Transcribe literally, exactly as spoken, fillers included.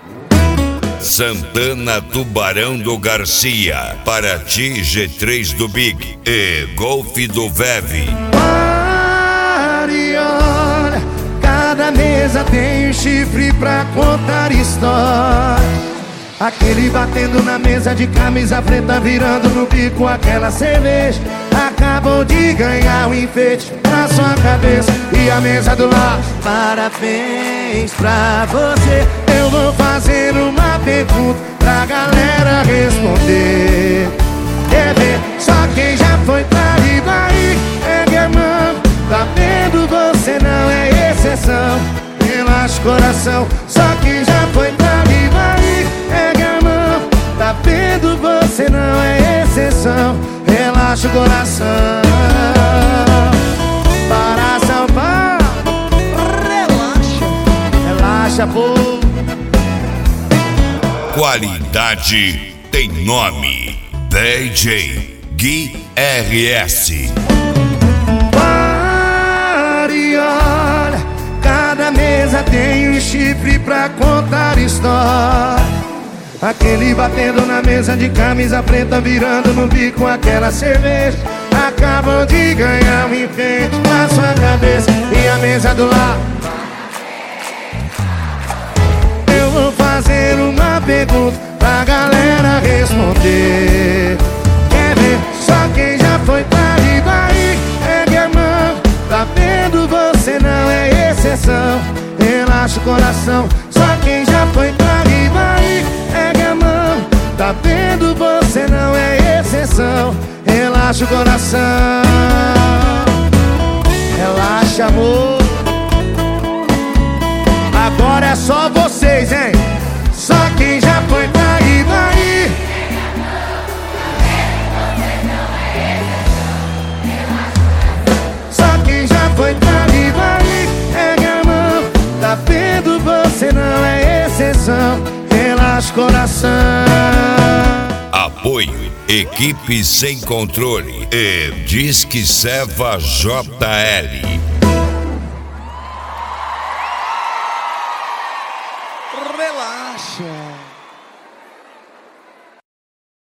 Santana, Tubarão do Garcia, Paraty, G três do Big e Golf do Veve. Pare, olha, cada mesa tem um chifre pra contar história. Aquele batendo na mesa de camisa preta, virando no bico aquela cerveja. Acabou de ganhar um enfeite na sua cabeça. E a mesa do lado, parabéns pra você. Eu vou fazer uma pergunta pra galera responder. Quer ver? Só quem já foi pra Ribaí, ergue a mão. Tá vendo? Você não é exceção. Relaxa o coração. Só quem já foi pra Ribaí, ergue a mão. Tá vendo? Você não é exceção. Relaxa o coração. Para São Paulo, relaxa, relaxa, pô. Qualidade tem nome. D J Gui R S. Pare, olha, cada mesa tem um chifre pra contar história. Aquele batendo na mesa de camisa preta, virando no bico aquela cerveja. Acabam de ganhar um enfeite na sua cabeça. E a mesa do lado, eu vou fazer uma pergunta pra galera responder. Quer ver? Só quem já foi pra Ribaí, ergue a mão. Tá vendo? Você não é exceção. Relaxa o coração. Só quem já foi pra Ribaí, ergue a mão. Tá vendo? Você não é exceção. Relaxa o coração. Relaxa, amor. Agora é só vocês, hein? Só quem já foi pra Ribaí. Só quem já foi pra Ribaí, ergue a mão. Tá vendo? Você não é exceção. Relaxa o coração. Apoio Equipe Sem Controle e Disque Seva J L.